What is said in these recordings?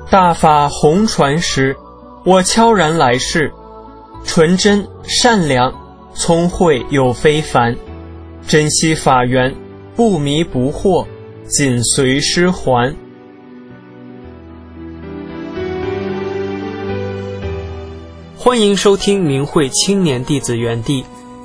大法红传时，我悄然来世，纯真善良，聪慧又非凡，珍惜法缘，不迷不惑，紧随师还。欢迎收听明慧青年弟子园地。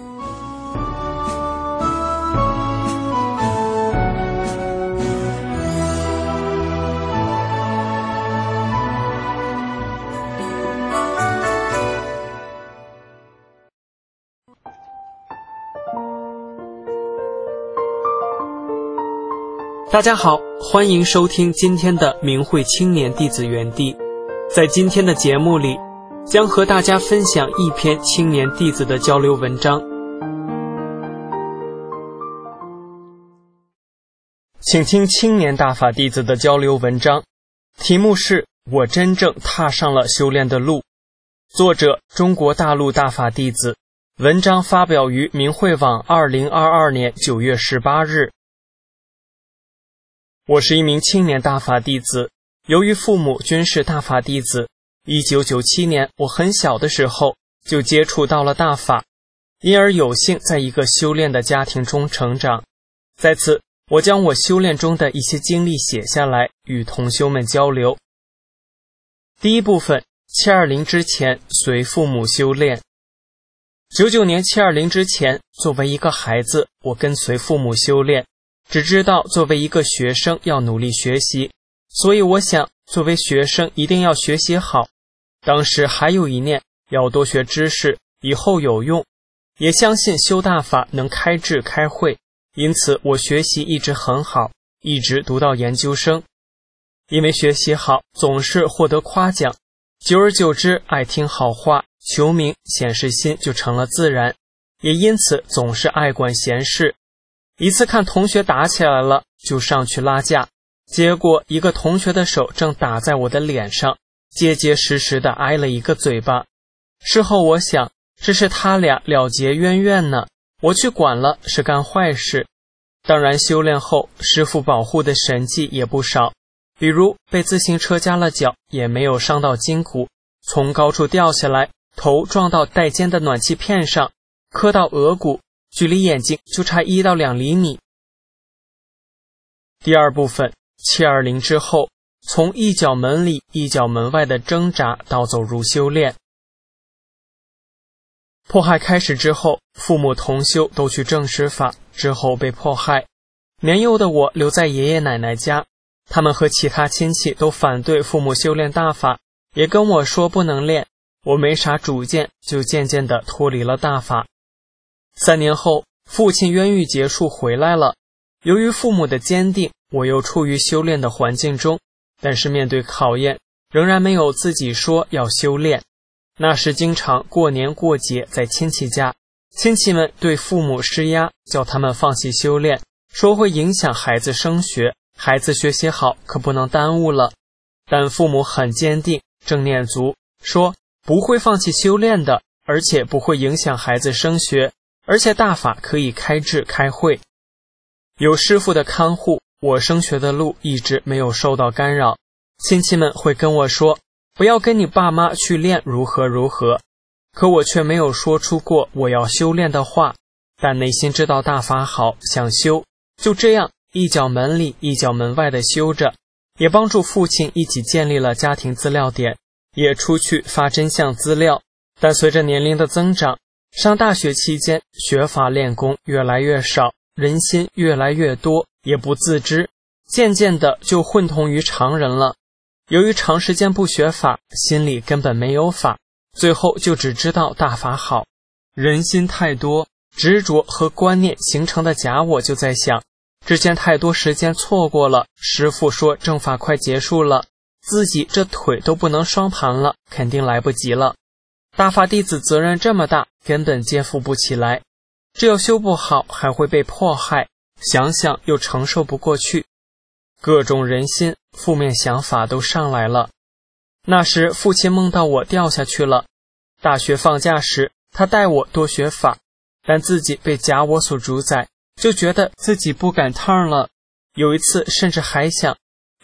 大家好，欢迎收听今天的明慧青年弟子园地。在今天的节目里，将和大家分享一篇青年弟子的交流文章。请听青年大法弟子的交流文章，题目是我真正踏上了修炼的路，作者中国大陆大法弟子，文章发表于明慧网2022年9月18日。我是一名青年大法弟子，由于父母均是大法弟子，1997年我很小的时候就接触到了大法，因而有幸在一个修炼的家庭中成长。在此，我将我修炼中的一些经历写下来，与同修们交流。第一部分，720之前随父母修炼。99年720之前，作为一个孩子，我跟随父母修炼，只知道作为一个学生要努力学习，所以我想作为学生一定要学习好。当时还有一念，要多学知识，以后有用，也相信修大法能开智开慧，因此我学习一直很好，一直读到研究生。因为学习好，总是获得夸奖，久而久之爱听好话，求名显示心就成了自然，也因此总是爱管闲事。一次看同学打起来了，就上去拉架，结果一个同学的手正打在我的脸上，结结实实地挨了一个嘴巴。事后我想，这是他俩了结冤怨呢，我去管了是干坏事。当然修炼后，师父保护的神迹也不少，比如被自行车夹了脚也没有伤到筋骨，从高处掉下来，头撞到带尖的暖气片上，磕到额骨，距离眼睛就差1到2厘米。第二部分，720之后，从一脚门里一脚门外的挣扎到走入修炼。迫害开始之后，父母同修都去证实法，之后被迫害。年幼的我留在爷爷奶奶家，他们和其他亲戚都反对父母修炼大法，也跟我说不能练，我没啥主见，就渐渐地脱离了大法。3年后，父亲冤狱结束回来了，由于父母的坚定，我又处于修炼的环境中，但是面对考验，仍然没有自己说要修炼。那时经常过年过节在亲戚家，亲戚们对父母施压，叫他们放弃修炼，说会影响孩子升学，孩子学习好可不能耽误了。但父母很坚定，正念足，说不会放弃修炼的，而且不会影响孩子升学，而且大法可以开智开慧。有师父的看护，我升学的路一直没有受到干扰。亲戚们会跟我说，不要跟你爸妈去练如何如何，可我却没有说出过我要修炼的话，但内心知道大法好，想修，就这样一脚门里一脚门外的修着，也帮助父亲一起建立了家庭资料点，也出去发真相资料。但随着年龄的增长，上大学期间学法练功越来越少，人心越来越多，也不自知，渐渐的就混同于常人了。由于长时间不学法，心里根本没有法，最后就只知道大法好。人心太多，执着和观念形成的假我就在想，之前太多时间错过了，师父说正法快结束了，自己这腿都不能双盘了，肯定来不及了。大法弟子责任这么大，根本肩负不起来，只要修不好还会被迫害，想想又承受不过去，各种人心负面想法都上来了。那时父亲梦到我掉下去了，大学放假时他带我多学法，但自己被假我所主宰，就觉得自己不赶趟了。有一次甚至还想，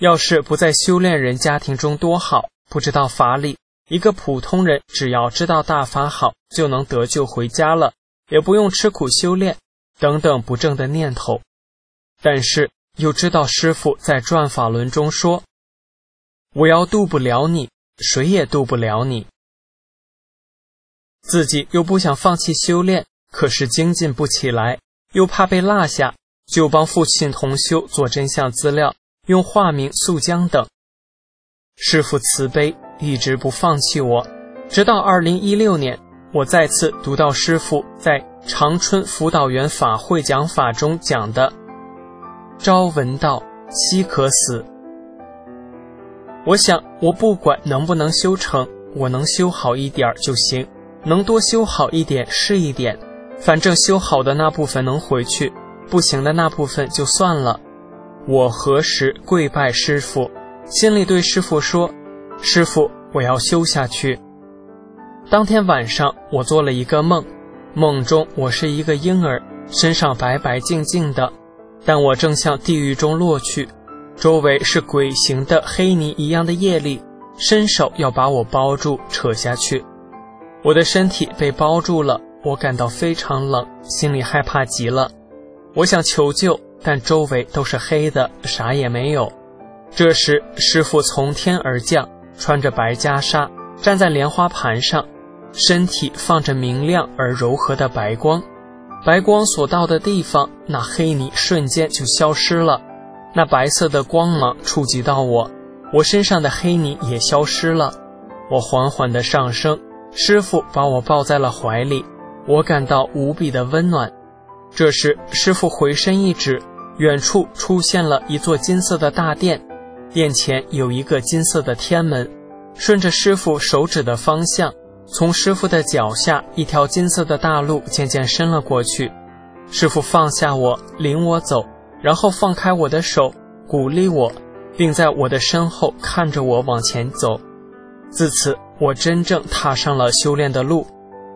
要是不在修炼人家庭中多好，不知道法理，一个普通人只要知道大法好，就能得救回家了，也不用吃苦修炼，等等不正的念头。但是又知道师父在转法轮中说，我要渡不了你，谁也渡不了你。自己又不想放弃修炼，可是精进不起来，又怕被落下，就帮父亲同修做真相资料，用化名素江等。师父慈悲，一直不放弃我，直到2016年，我再次读到师父在长春辅导员法会讲法中讲的朝闻道，夕可死。我想我不管能不能修成，我能修好一点就行，能多修好一点是一点，反正修好的那部分能回去，不行的那部分就算了。我何时跪拜师父，心里对师父说，师父，我要修下去。当天晚上我做了一个梦，梦中我是一个婴儿，身上白白净净的，但我正向地狱中落去，周围是鬼形的黑泥一样的业力，伸手要把我包住扯下去。我的身体被包住了，我感到非常冷，心里害怕极了。我想求救，但周围都是黑的，啥也没有。这时师父从天而降，穿着白袈裟，站在莲花盘上，身体放着明亮而柔和的白光。白光所到的地方，那黑泥瞬间就消失了，那白色的光芒触及到我，我身上的黑泥也消失了。我缓缓地上升，师父把我抱在了怀里，我感到无比的温暖。这时师父回身一指，远处出现了一座金色的大殿，殿前有一个金色的天门，顺着师父手指的方向，从师父的脚下一条金色的大路渐渐伸了过去。师父放下我，领我走，然后放开我的手，鼓励我，并在我的身后看着我往前走。自此我真正踏上了修炼的路。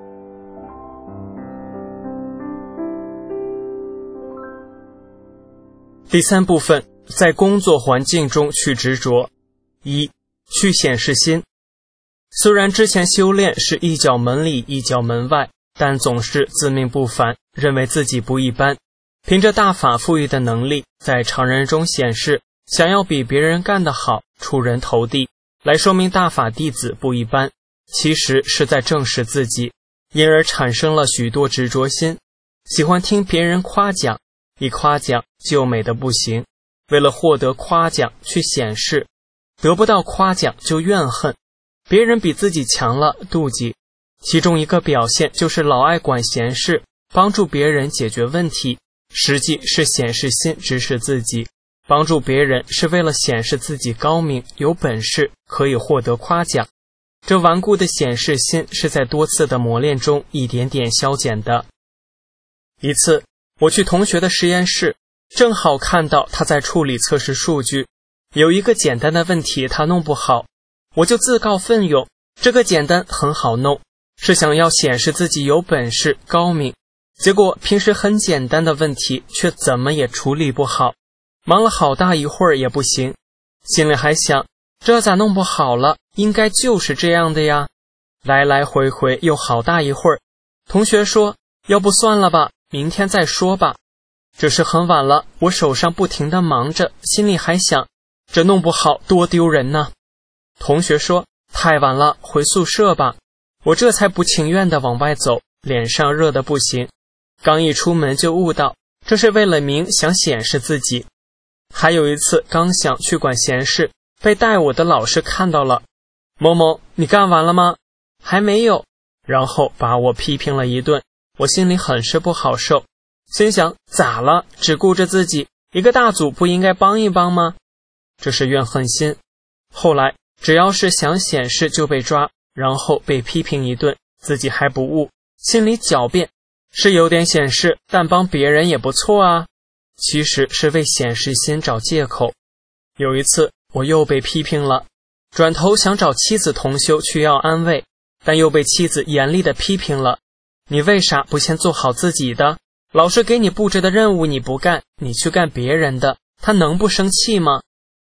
第三部分，在工作环境中去执着。一、去显示心。虽然之前修炼是一脚门里一脚门外，但总是自命不凡，认为自己不一般，凭着大法赋予的能力，在常人中显示，想要比别人干得好，出人头地，来说明大法弟子不一般，其实是在证实自己，因而产生了许多执着心，喜欢听别人夸奖，一夸奖就美得不行，为了获得夸奖去显示，得不到夸奖就怨恨，别人比自己强了妒忌，其中一个表现就是老爱管闲事，帮助别人解决问题，实际是显示心指使自己，帮助别人是为了显示自己高明有本事，可以获得夸奖。这顽固的显示心是在多次的磨练中一点点消减的。一次我去同学的实验室，正好看到他在处理测试数据，有一个简单的问题他弄不好，我就自告奋勇，这个简单很好弄，是想要显示自己有本事高明，结果平时很简单的问题却怎么也处理不好，忙了好大一会儿也不行，心里还想，这咋弄不好了，应该就是这样的呀，来来回回又好大一会儿。同学说，要不算了吧，明天再说吧。这时很晚了，我手上不停地忙着，心里还想，这弄不好多丢人呢。同学说，太晚了，回宿舍吧。我这才不情愿地往外走，脸上热得不行。刚一出门就悟到，这是为了名，想显示自己。还有一次，刚想去管闲事，被带我的老师看到了。某某，你干完了吗？还没有。然后把我批评了一顿，我心里很是不好受，心想，咋了？只顾着自己，一个大组不应该帮一帮吗？这是怨恨心。后来只要是想显示就被抓，然后被批评一顿，自己还不悟，心里狡辩，是有点显示，但帮别人也不错啊。其实是为显示心找借口。有一次我又被批评了，转头想找妻子同修去要安慰，但又被妻子严厉地批评了，你为啥不先做好自己的？老师给你布置的任务你不干，你去干别人的，他能不生气吗？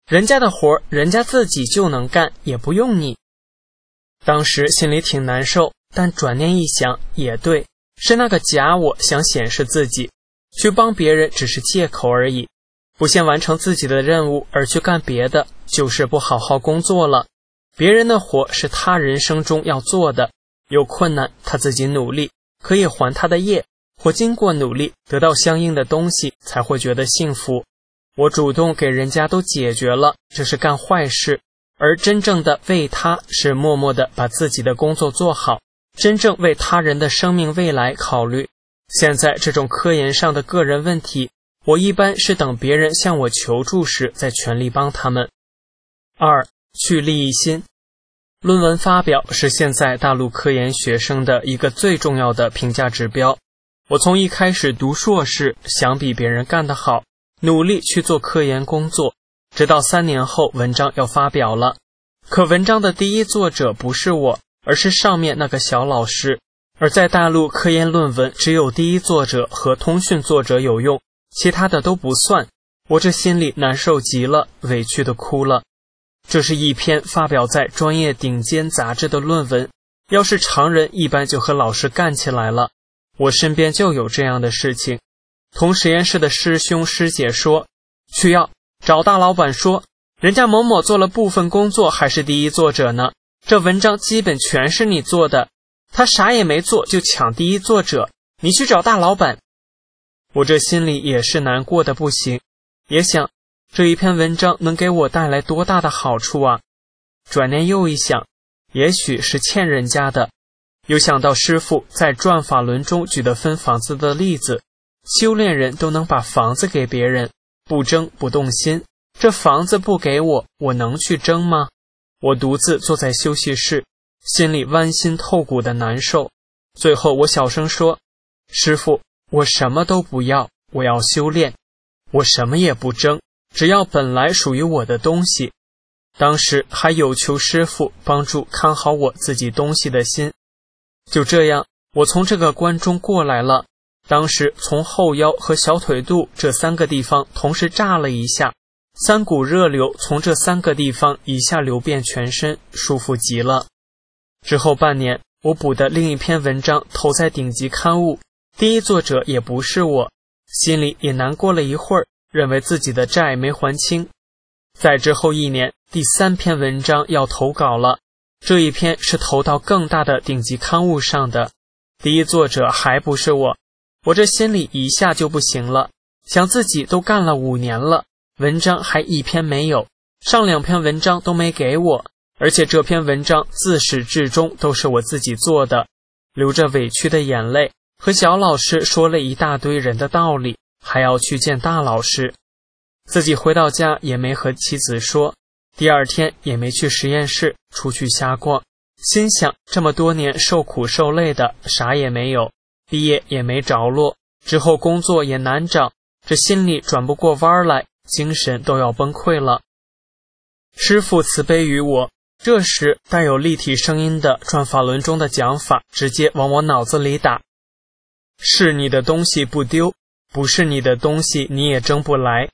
人家的活人家自己就能干，也不用你。当时心里挺难受，但转念一想也对，是那个假我想显示自己，去帮别人只是借口而已，不先完成自己的任务而去干别的，就是不好好工作了。别人的活是他人生中要做的，有困难他自己努力，可以还他的业，或经过努力得到相应的东西才会觉得幸福。我主动给人家都解决了，这是干坏事，而真正的为他是默默地把自己的工作做好，真正为他人的生命未来考虑。现在这种科研上的个人问题，我一般是等别人向我求助时再全力帮他们。2. 去利益心。论文发表是现在大陆科研学生的一个最重要的评价指标。我从一开始读硕士想比别人干得好，努力去做科研工作，直到3年后文章要发表了。可文章的第一作者不是我，而是上面那个小老师。而在大陆科研论文只有第一作者和通讯作者有用，其他的都不算。我这心里难受极了，委屈地哭了。这是一篇发表在专业顶尖杂志的论文，要是常人一般就和老师干起来了。我身边就有这样的事情。同实验室的师兄师姐说，需要找大老板说，人家某某做了部分工作还是第一作者呢，这文章基本全是你做的，他啥也没做就抢第一作者，你去找大老板。我这心里也是难过的不行，也想这一篇文章能给我带来多大的好处啊。转念又一想，也许是欠人家的。又想到师父在转法轮中举的分房子的例子，修炼人都能把房子给别人，不争不动心，这房子不给我，我能去争吗？我独自坐在休息室，心里剜心透骨的难受。最后我小声说，师父，我什么都不要，我要修炼，我什么也不争，只要本来属于我的东西。当时还有求师父帮助看好我自己东西的心。就这样，我从这个关中过来了。当时从后腰和小腿肚这3个地方同时炸了一下，3股热流从这3个地方一下流遍全身，舒服极了。之后半年，我补的另一篇文章投在顶级刊物，第一作者也不是我，心里也难过了一会儿，认为自己的债没还清。在之后1年，第3篇文章要投稿了，这一篇是投到更大的顶级刊物上的，第一作者还不是我。我这心里一下就不行了，想自己都干了5年了，文章还一篇没有，上2篇文章都没给我，而且这篇文章自始至终都是我自己做的。流着委屈的眼泪，和小老师说了一大堆人的道理，还要去见大老师。自己回到家也没和妻子说，第2天也没去实验室，出去瞎逛，心想这么多年受苦受累的，啥也没有，毕业也没着落，之后工作也难找，这心里转不过弯来，精神都要崩溃了。师父慈悲于我，这时带有立体声音的转法轮中的讲法直接往我脑子里打，是你的东西不丢，不是你的东西你也争不来。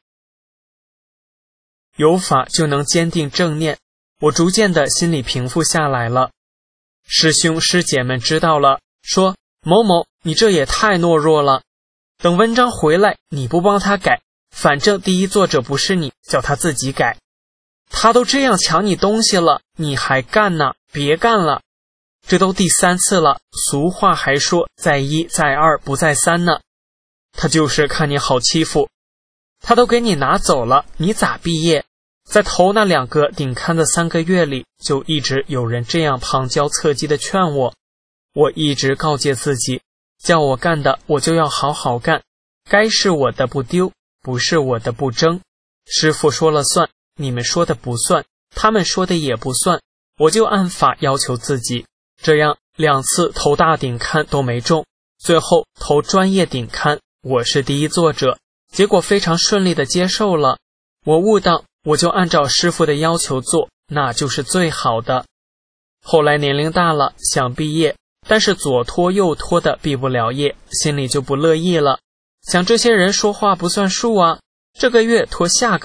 有法就能坚定正念，我逐渐的心里平复下来了。师兄师姐们知道了，说某某你这也太懦弱了，等文章回来你不帮他改，反正第一作者不是你，叫他自己改。他都这样抢你东西了，你还干呢？别干了，这都第3次了，俗话还说在1在2不在3呢。他就是看你好欺负，他都给你拿走了，你咋毕业？在头那2个顶刊的3个月里，就一直有人这样旁敲侧击的劝我。我一直告诫自己，叫我干的我就要好好干，该是我的不丢，不是我的不争。师父说了算，你们说的不算，他们说的也不算，我就按法要求自己。这样2次投大顶刊都没中，最后投专业顶刊，我是第一作者，结果非常顺利的接受了。我悟到，我就按照师父的要求做，那就是最好的。后来年龄大了，想毕业，但是左拖右拖的毕不了业，心里就不乐意了。想这些人说话不算数啊，这个月拖下个月，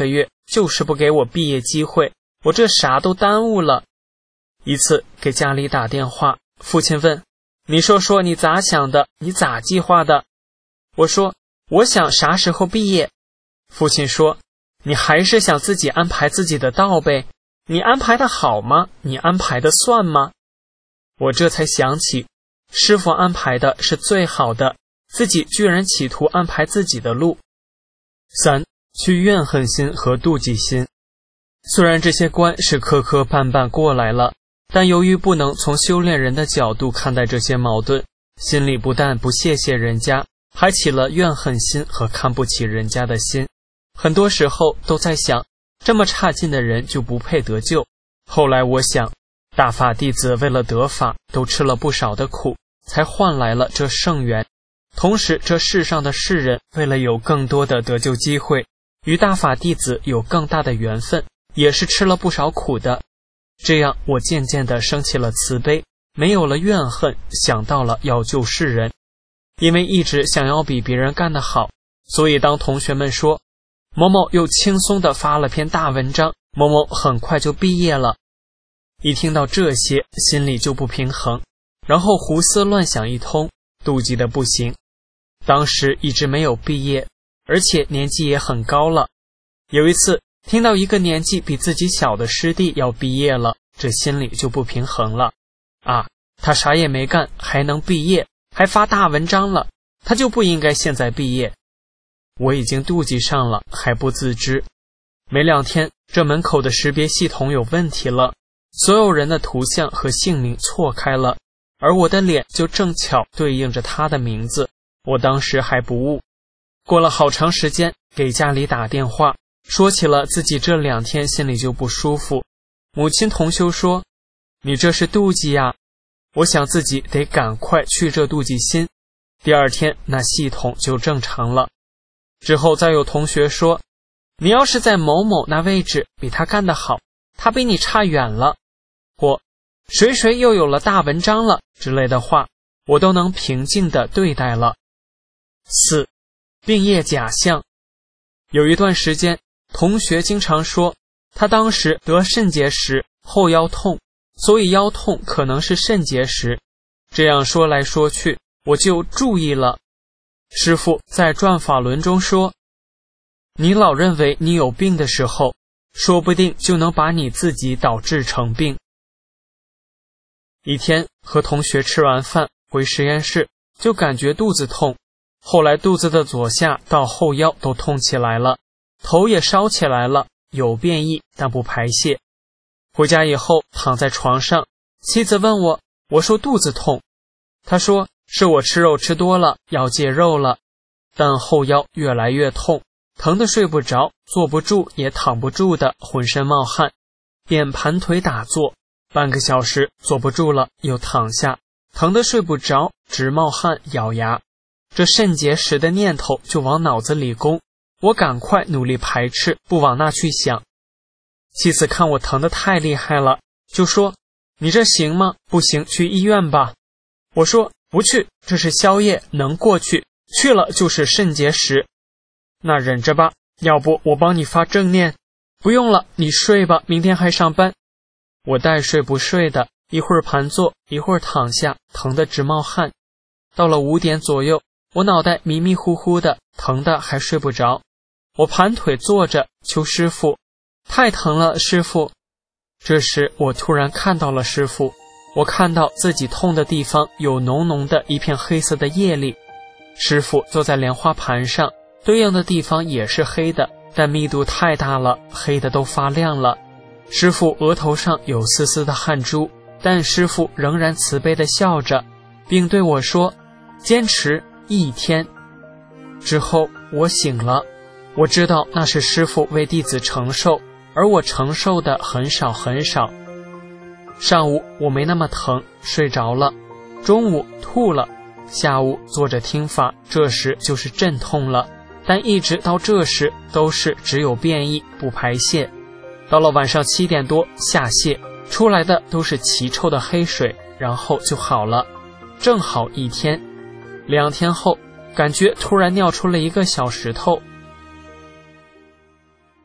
就是不给我毕业机会，我这啥都耽误了。一次给家里打电话，父亲问，你说说你咋想的，你咋计划的？我说，我想啥时候毕业。父亲说，你还是想自己安排自己的道呗，你安排的好吗？你安排的算吗？我这才想起，师父安排的是最好的，自己居然企图安排自己的路。3. 去怨恨心和妒忌心。虽然这些关是磕磕绊绊过来了，但由于不能从修炼人的角度看待这些矛盾，心里不但不谢谢人家，还起了怨恨心和看不起人家的心。很多时候都在想，这么差劲的人就不配得救。后来我想，大法弟子为了得法，都吃了不少的苦，才换来了这圣缘。同时，这世上的世人为了有更多的得救机会，与大法弟子有更大的缘分，也是吃了不少苦的。这样我渐渐地升起了慈悲，没有了怨恨，想到了要救世人。因为一直想要比别人干得好，所以当同学们说某某又轻松地发了篇大文章，某某很快就毕业了，一听到这些心里就不平衡，然后胡思乱想一通，妒忌的不行。当时一直没有毕业，而且年纪也很高了。有一次听到一个年纪比自己小的师弟要毕业了，这心里就不平衡了。他啥也没干还能毕业，还发大文章了，他就不应该现在毕业。我已经妒忌上了，还不自知。没2天，这门口的识别系统有问题了，所有人的图像和姓名错开了，而我的脸就正巧对应着他的名字。我当时还不悟，过了好长时间，给家里打电话，说起了自己这2天心里就不舒服。母亲同修说，你这是妒忌呀。我想自己得赶快去这妒忌心。第2天，那系统就正常了。之后再有同学说，你要是在某某那位置比他干得好，他比你差远了，或谁谁又有了大文章了之类的话，我都能平静地对待了。4. 病业假象。有一段时间，同学经常说他当时得肾结石，后腰痛，所以腰痛可能是肾结石。这样说来说去，我就注意了。师父在转法轮中说，你老认为你有病的时候，说不定就能把你自己导致成病。一天和同学吃完饭回实验室，就感觉肚子痛，后来肚子的左下到后腰都痛起来了，头也烧起来了，有便意但不排泄。回家以后躺在床上，妻子问我，我说肚子痛，他说是我吃肉吃多了，要戒肉了，但后腰越来越痛，疼得睡不着，坐不住也躺不住的，浑身冒汗，便盘腿打坐，半个小时坐不住了，又躺下，疼得睡不着，直冒汗，咬牙。这肾结石的念头就往脑子里攻，我赶快努力排斥，不往那去想。妻子看我疼得太厉害了，就说，你这行吗？不行，去医院吧。我说不去，这是宵夜，能过去，去了就是肾结石。那忍着吧，要不我帮你发正念。不用了，你睡吧，明天还上班。我带睡不睡的，一会儿盘坐，一会儿躺下，疼得直冒汗。到了5点左右，我脑袋迷迷糊糊的，疼得还睡不着。我盘腿坐着，求师父，太疼了，师父。这时我突然看到了师父，我看到自己痛的地方有浓浓的一片黑色的业力。师父坐在莲花盘上，对应的地方也是黑的，但密度太大了，黑的都发亮了。师父额头上有丝丝的汗珠，但师父仍然慈悲地笑着，并对我说，坚持1天。之后我醒了，我知道那是师父为弟子承受，而我承受的很少很少。上午我没那么疼，睡着了，中午吐了，下午坐着听法，这时就是阵痛了，但一直到这时都是只有便意不排泄。到了晚上7点多下泻，出来的都是奇臭的黑水，然后就好了，正好1天。2天后，感觉突然尿出了一个小石头。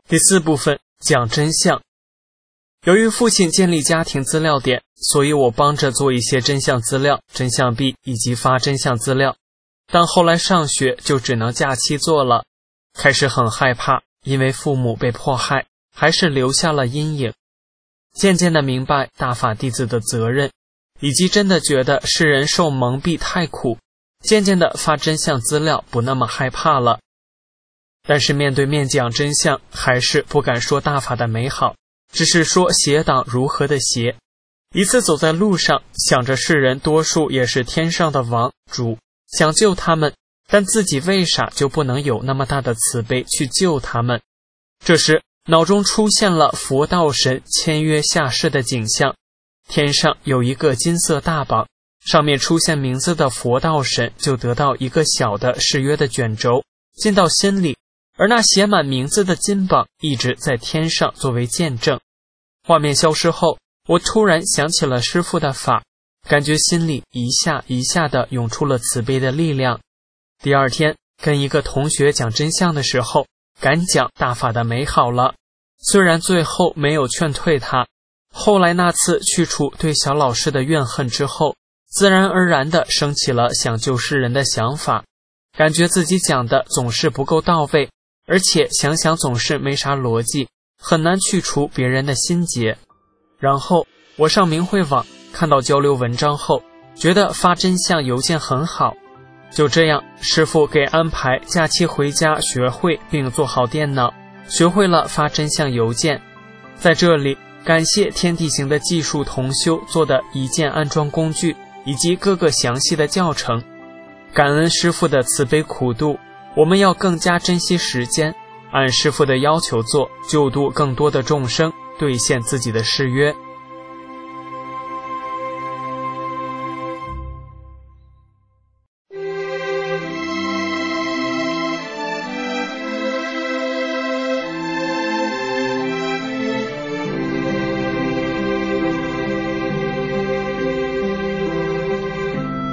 第4部分讲真相。由于父亲建立家庭资料点，所以我帮着做一些真相资料、真相币以及发真相资料。但后来上学就只能假期做了，开始很害怕，因为父母被迫害，还是留下了阴影。渐渐地明白大法弟子的责任，以及真的觉得世人受蒙蔽太苦，渐渐地发真相资料不那么害怕了。但是面对面讲真相，还是不敢说大法的美好，只是说邪党如何的邪。一次走在路上，想着世人多数也是天上的王主，想救他们，但自己为啥就不能有那么大的慈悲去救他们？这时脑中出现了佛道神签约下世的景象，天上有一个金色大榜，上面出现名字的佛道神就得到一个小的誓约的卷轴，进到心里，而那写满名字的金榜一直在天上作为见证。画面消失后，我突然想起了师父的法，感觉心里一下一下地涌出了慈悲的力量。第2天跟一个同学讲真相的时候，敢讲大法的美好了，虽然最后没有劝退他。后来那次去除对小老师的怨恨之后，自然而然地升起了想救世人的想法，感觉自己讲的总是不够到位，而且想想总是没啥逻辑，很难去除别人的心结。然后我上明慧网看到交流文章后，觉得发真相邮件很好。就这样，师父给安排假期回家学会并做好电脑，学会了发真相邮件。在这里感谢天地行的技术同修做的一键安装工具以及各个详细的教程，感恩师父的慈悲苦度，我们要更加珍惜时间，按师父的要求做，救度更多的众生，兑现自己的誓约。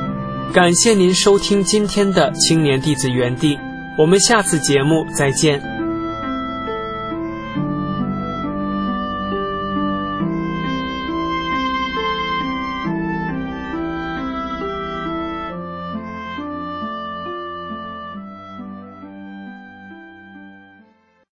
感谢您收听今天的青年弟子园地，我们下次节目再见。